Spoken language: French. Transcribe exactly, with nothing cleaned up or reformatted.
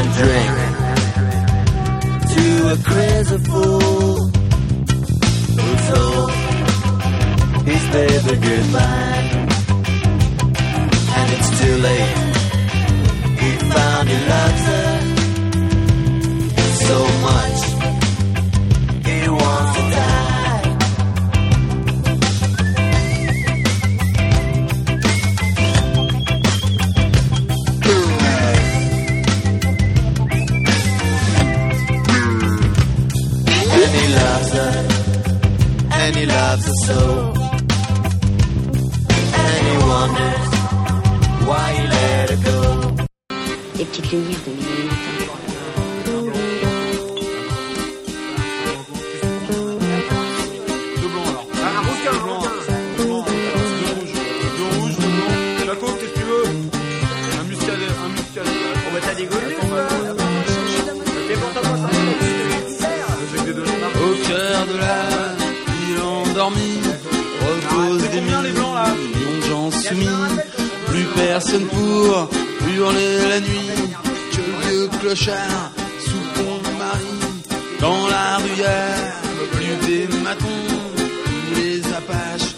and drink to a crazy fool who told his baby goodbye. And it's too late. He found he loves her so much he wants to die. And he loves her, and he loves her so. And he wonders why he let her go. Les petites lumières de minuit matin. Deux blancs alors. Ah, un rouge, un blanc. Deux rouges, deux rouges, deux blancs. Jaco, qu'est-ce que tu veux? Un muscadet, un muscadet. Oh bah t'as des goulets ou pas? C'est pour toi, ça. Au cœur de la ville endormie repose des millions de gens soumis. Plus personne pour hurler la nuit que le vieux clochard sous Pont-Marie. Dans la rue, y'a plus des matons, tous les apaches